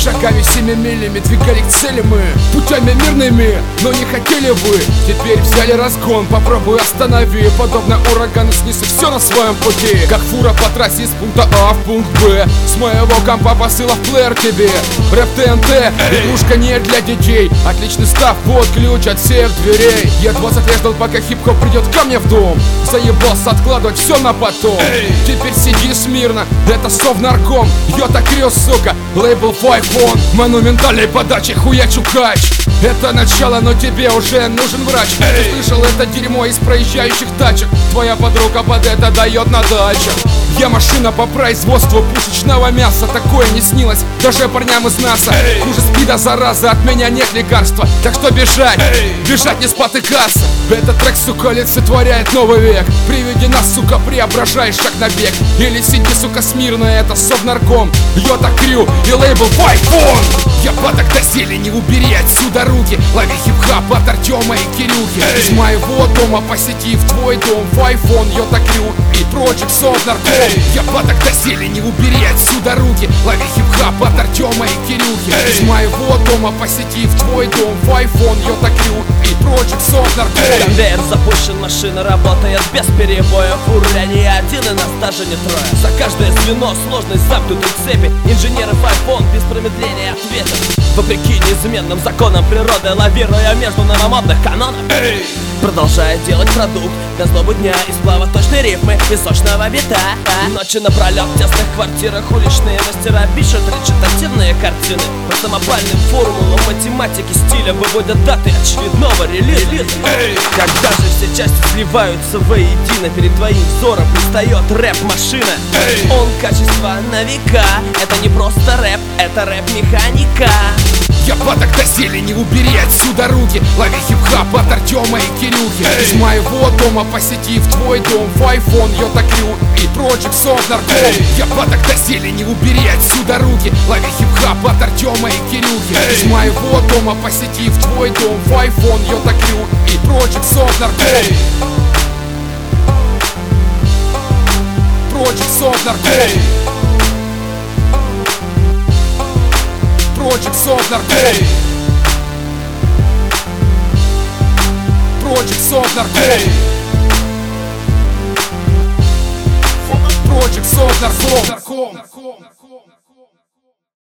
Шагами семимильными двигали к цели мы, путями мирными, но не хотели вы. Теперь взяли разгон, попробуй останови. Подобно урагану снесу все на своем пути, как фура по трассе из пункта А в пункт Б. С моего компа посыла в плеер тебе. Рэп ТНТ, игрушка не для детей. Отличный став, вот ключ от всех дверей. Я 20 лет ждал, пока хип-хоп придет ко мне в дом. Заебался откладывать все на потом. Теперь сиди смирно, это Совнарком. Йота Крю, сука, лейбл Файфон. Монументальной подачи хуячу кач. Это начало, но тебе уже нужен врач. Ты слышал это дерьмо из проезжающих тачек? Твоя подруга под это дает на дачах. Я машина по производству пушечного мяса. Такое не снилось даже парням из НАСА. Хуже спида, зараза, от меня нет лекарства. Так что бежать, бежать не спотыкаться. Этот трек, сука, олицетворяет новый век. При виде нас, сука, преображаешь шаг на бег. Или сиди, сука, смирно, это Совнарком. Йота Крю и лейбл Файфон. Я падок до зелени, убери отсюда руки. Лови хип-хап от Артема и Кирюхи. Из моего дома по сети в твой дом. Файфон, Йота Крю и прочек Совнарком. Я падок до зелени, убери отсюда руки. Лови хип-хап от Артема и Кирюхи. Из моего дома по сети в твой дом. Файфон, Йота Крю и прочек Совнарком. Конвейер запущен, машина работает без перебоя. Фурля не один и нас даже не трое. За каждое звено сложность замкнутой цепи. Инженеры Файфон без промедления ответят. Вопреки неизменным законам природы, лавируя между новомодных канонов, продолжая делать продукт для злобы дня из сплава точной рифмы и сочного бита. Ночи напролет в тесных квартирах уличные мастера пишут речитативные картины. По самопальным формулам математики стиля выводят даты очередного релиза. Когда же все части сливаются воедино, перед твоим взором предстает рэп-машина. Он качество на века, это не просто рэп, это рэп-механика. Я падок до зелени, убери отсюда руки. Лови хип-хап от Артема и Кирюхи. Из моего дома по сети в твой дом. Файфон, Йота Крю и прочек Совнарком. Я падок до зелени, убери отсюда руки. Лови хип-хап от Артема и Кирюхи. Из моего дома по сети в твой дом. Файфон, Йота Крю и прочек Совнарком. Прочек Совнарком. Прочек Совнарком. Прочек Совнарком. Прочек Совнарком.